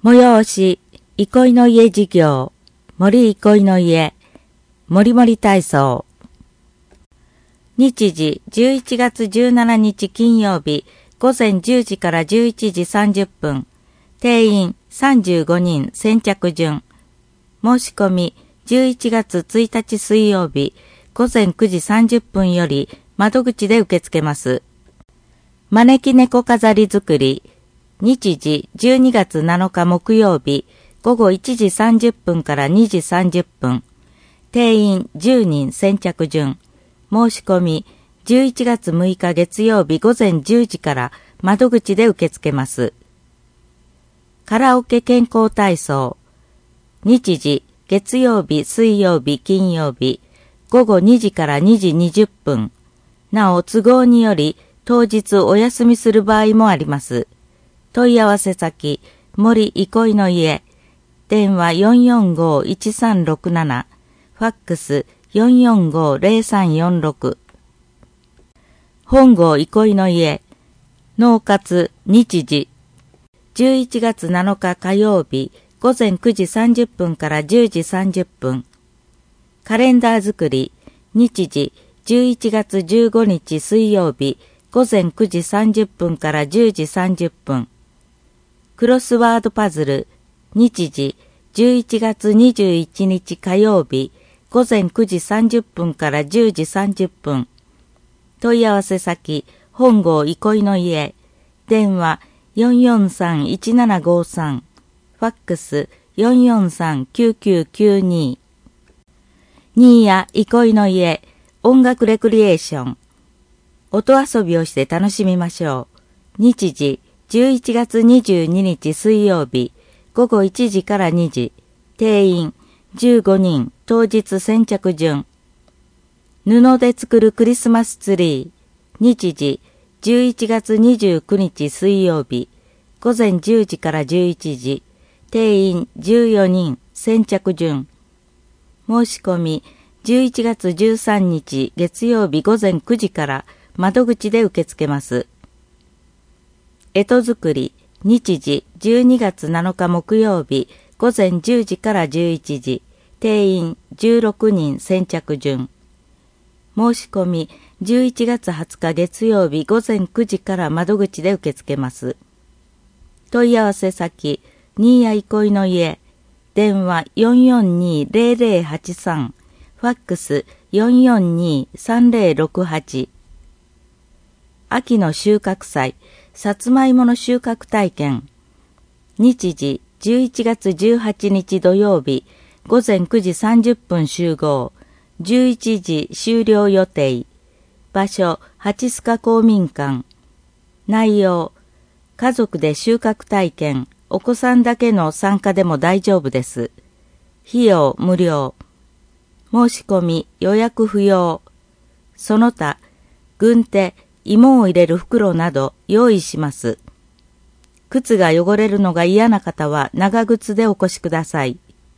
催し、憩いの家事業、森憩いの家、もりもり体操。日時11月17日金曜日、午前10時から11時30分。定員35人先着順。申し込み11月1日水曜日、午前9時30分より窓口で受け付けます。招き猫飾り作り。日時12月7日木曜日、午後1時30分から2時30分。定員10人先着順。申し込み11月6日月曜日午前10時から窓口で受け付けます。カラオケ健康体操。日時月曜日、水曜日、金曜日、午後2時から2時20分。なお都合により当日お休みする場合もあります。問い合わせ先、森憩いの家。電話445-1367。ファックス445-0346。本郷憩いの家。納活日時。11月7日火曜日、午前9時30分から10時30分。カレンダー作り。日時。11月15日水曜日、午前9時30分から10時30分。クロスワードパズル。日時。11月21日火曜日、午前9時30分から10時30分。問い合わせ先、本郷憩いの家。電話443-1753。ファックス443-9992。新谷憩いの家。音楽レクリエーション。音遊びをして楽しみましょう。日時。11月22日水曜日、午後1時から2時。定員15人当日先着順。布で作るクリスマスツリー。日時11月29日水曜日、午前10時から11時。定員14人先着順。申し込み11月13日月曜日午前9時から窓口で受け付けます。干支作り。日時12月7日木曜日、午前10時から11時。定員16人先着順。申し込み11月20日月曜日午前9時から窓口で受け付けます。問い合わせ先、新谷憩いの家。電話442-0083。ファックス442-3068。秋の収穫祭。さつまいもの収穫体験。日時11月18日土曜日、午前9時30分集合、11時終了予定。場所、蜂須賀公民館。内容、家族で収穫体験、お子さんだけの参加でも大丈夫です。費用無料。申し込み予約不要。その他、軍手、芋を入れる袋など用意します。靴が汚れるのが嫌な方は長靴でお越しください。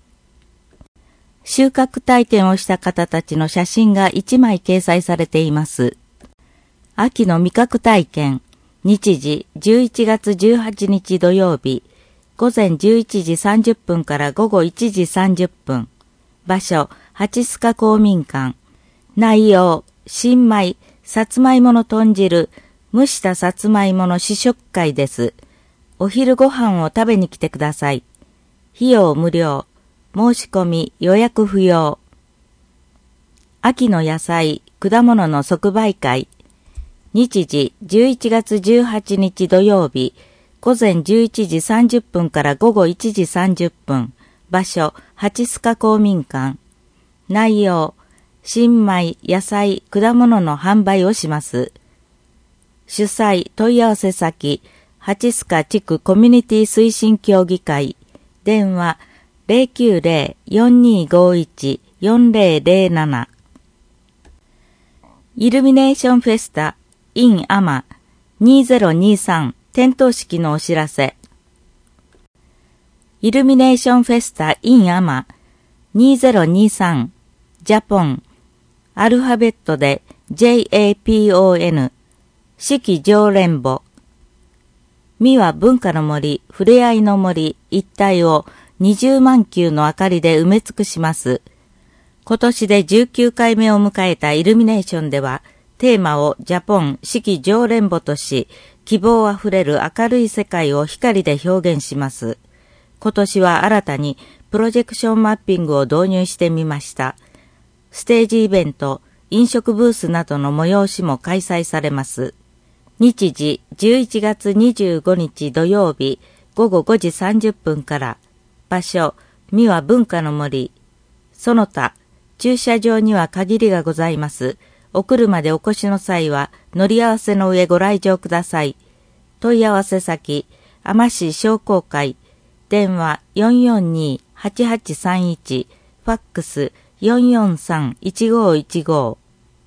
収穫体験をした方たちの写真が1枚掲載されています。秋の味覚体験。日時11月18日土曜日、午前11時30分から午後1時30分。場所、蜂須賀公民館。内容、新米、さつまいもの豚汁、蒸したさつまいもの試食会です。お昼ご飯を食べに来てください。費用無料。申し込み予約不要。秋の野菜、果物の即売会。日時11月18日土曜日、午前11時30分から午後1時30分。場所、蜂須賀公民館。内容、新米、野菜、果物の販売をします。主催、問い合わせ先、蜂須賀地区コミュニティ推進協議会。電話、090-4251-4007。イルミネーションフェスタ in アマ2023点灯式のお知らせ。イルミネーションフェスタ in アマ2023ジャポンアルファベットで JAPON 四季常連簿三輪文化の森、ふれあいの森一帯を20万球の明かりで埋め尽くします。今年で19回目を迎えたイルミネーションでは、テーマをジャポン四季常連母とし、希望あふれる明るい世界を光で表現します。今年は新たにプロジェクションマッピングを導入してみました。ステージイベント、飲食ブースなどの催しも開催されます。日時11月25日土曜日午後5時30分から、場所、三輪文化の森。その他、駐車場には限りがございます。お車でお越しの際は乗り合わせの上ご来場ください。問い合わせ先、天市商工会、電話 442-8831、ファックス 443-1515。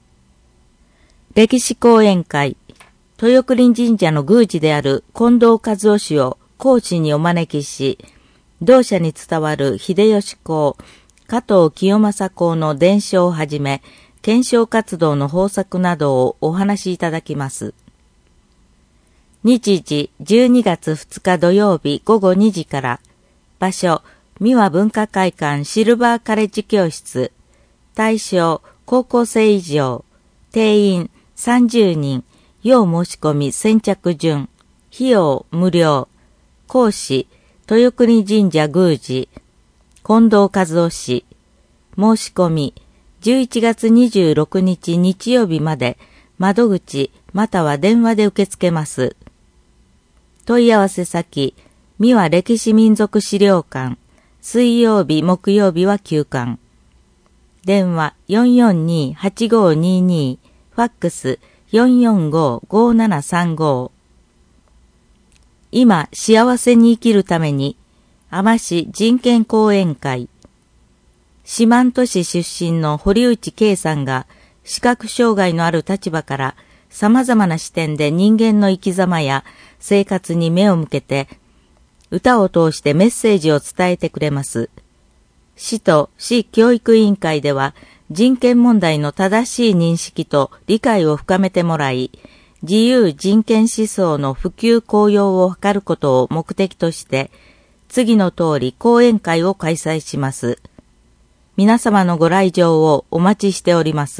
歴史講演会、豊国神社の宮司である近藤和夫氏を講師にお招きし、同社に伝わる秀吉公、加藤清正公の伝承をはじめ、検証活動の方策などをお話しいただきます。日時12月2日土曜日午後2時から、場所、三輪文化会館シルバーカレッジ教室、対象、高校生以上、定員30人、要申し込み先着順、費用無料、講師、豊国神社宮司、近藤和夫氏、申し込み、11月26日日曜日まで窓口または電話で受け付けます。問い合わせ先、三輪歴史民族資料館、水曜日木曜日は休館。電話 442-8522、ファックス 445-5735。今幸せに生きるために、天市人権講演会。四万十市出身の堀内圭さんが視覚障害のある立場から様々な視点で人間の生き様や生活に目を向けて歌を通してメッセージを伝えてくれます。市と市教育委員会では人権問題の正しい認識と理解を深めてもらい、自由人権思想の普及向揚を図ることを目的として次の通り講演会を開催します。皆様のご来場をお待ちしております。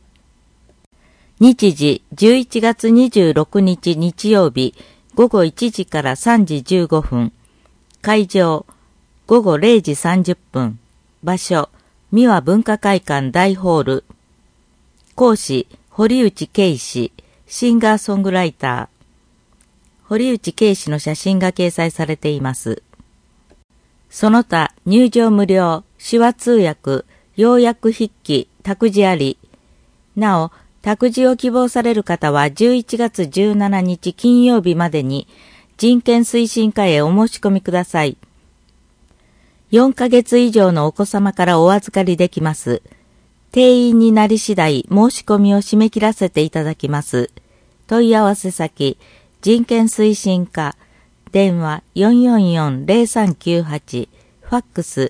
日時11月26日日曜日午後1時から3時15分。会場午後0時30分。場所三輪文化会館大ホール。講師堀内圭氏、シンガーソングライター。堀内圭氏の写真が掲載されています。その他入場無料、手話通訳、要約筆記、託児あり。なお、託児を希望される方は11月17日金曜日までに人権推進課へお申し込みください。4ヶ月以上のお子様からお預かりできます。定員になり次第申し込みを締め切らせていただきます。問い合わせ先、人権推進課、電話 444-0398、ファックス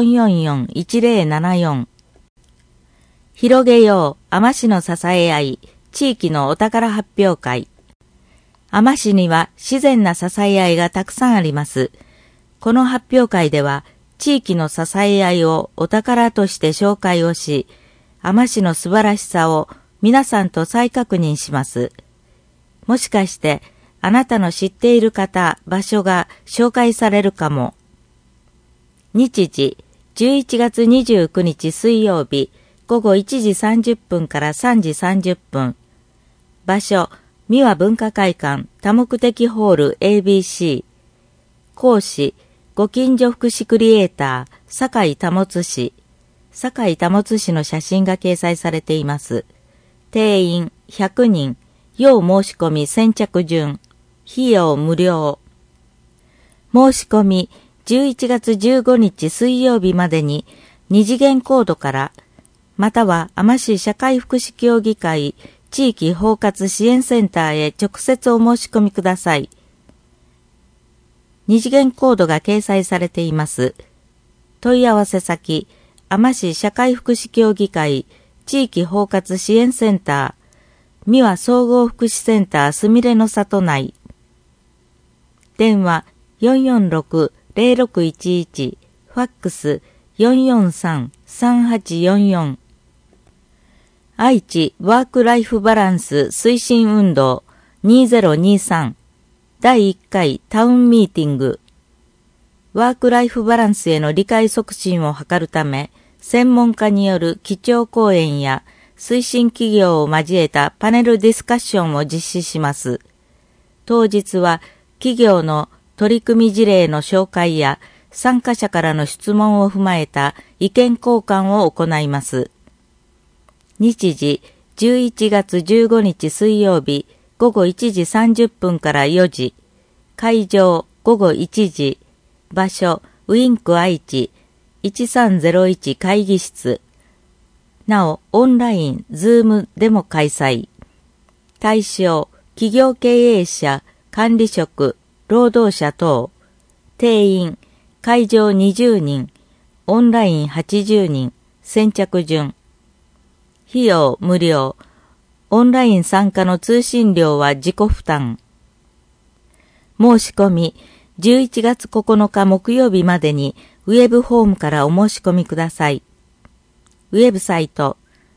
444-1074。広げよう、天市の支え合い、地域のお宝発表会。天市には自然な支え合いがたくさんあります。この発表会では、地域の支え合いをお宝として紹介をし、天市の素晴らしさを皆さんと再確認します。もしかして、あなたの知っている方、場所が紹介されるかも。日時、11月29日水曜日、午後1時30分から3時30分。場所、三輪文化会館多目的ホール ABC。講師、ご近所福祉クリエイター、酒井保氏。酒井保氏の写真が掲載されています。定員100人、要申し込み先着順、費用無料。申し込み、11月15日水曜日までに二次元コードから、または天市社会福祉協議会地域包括支援センターへ直接お申し込みください。二次元コードが掲載されています。問い合わせ先、天市社会福祉協議会地域包括支援センター、三輪総合福祉センターすみれの里内。 電話446-0611、ファックス443-3844。愛知ワークライフバランス推進運動2023第1回タウンミーティング。ワークライフバランスへの理解促進を図るため、専門家による基調講演や推進企業を交えたパネルディスカッションを実施します。当日は企業の取り組み事例の紹介や参加者からの質問を踏まえた意見交換を行います。日時11月15日水曜日午後1時30分から4時、会場午後1時、場所ウィンク愛知1301会議室。なお、オンライン、ズームでも開催。対象、企業経営者、管理職、労働者等。定員、会場20人、オンライン80人、先着順。費用無料。オンライン参加の通信料は自己負担。申し込み、11月9日木曜日までにウェブフォームからお申し込みください。ウェブサイト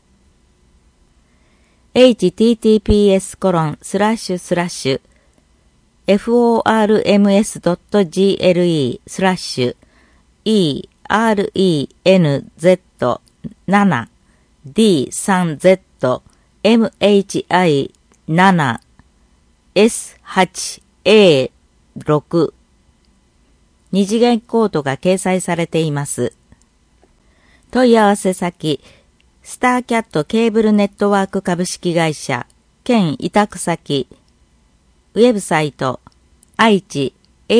https://forenz.gre/e-RE-N-Z-7-D-3Z-M-H-I-7-S8A6 二次元コードが掲載されています。問い合わせ先、スターキャットケーブルネットワーク株式会社、兼委託先、ウェブサイト、愛知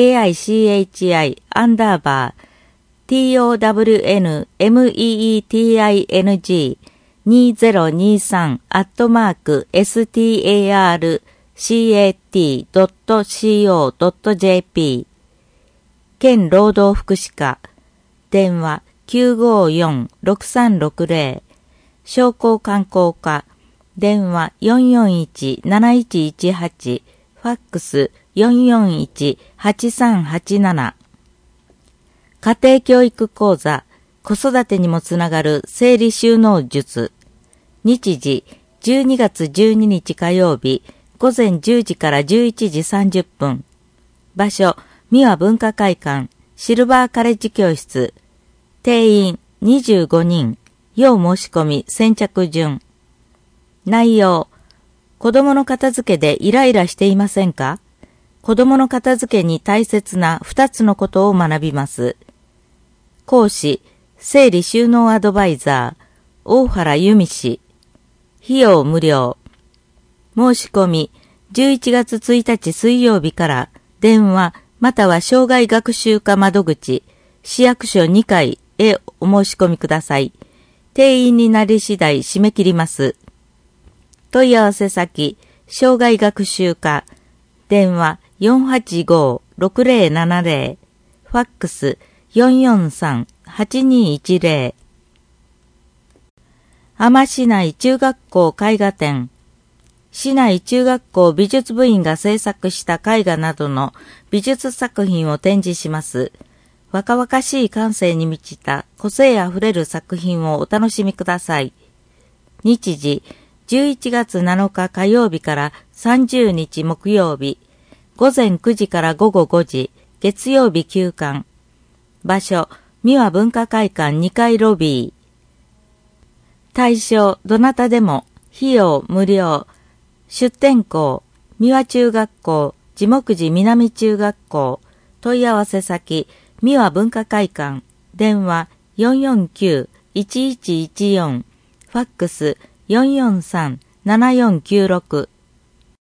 aichiandmeeting2023@starcat.co.jp 県労働福祉課、電話954-6360、商工観光課、電話441-7118、ファックス441-8387。家庭教育講座、子育てにもつながる整理収納術。日時、12月12日火曜日、午前10時から11時30分。場所、三輪文化会館、シルバーカレッジ教室。定員25人。要申し込み先着順。内容。子供の片付けでイライラしていませんか？子供の片付けに大切な2つのことを学びます。講師、整理収納アドバイザー、大原由美氏。費用無料。申し込み、11月1日水曜日から電話、または障害学習課窓口、市役所2階へお申し込みください。定員になり次第締め切ります。問い合わせ先、障害学習課、電話485-6070、ファックス443-8210。多摩市内中学校絵画展。市内中学校美術部員が制作した絵画などの美術作品を展示します。若々しい感性に満ちた個性あふれる作品をお楽しみください。日時、11月7日火曜日から30日木曜日、午前9時から午後5時、月曜日休館。場所、三輪文化会館2階ロビー。対象、どなたでも、費用無料。出展校、三輪中学校、地木寺南中学校。問い合わせ先、三輪文化会館。電話449-1114。ファックス443-7496。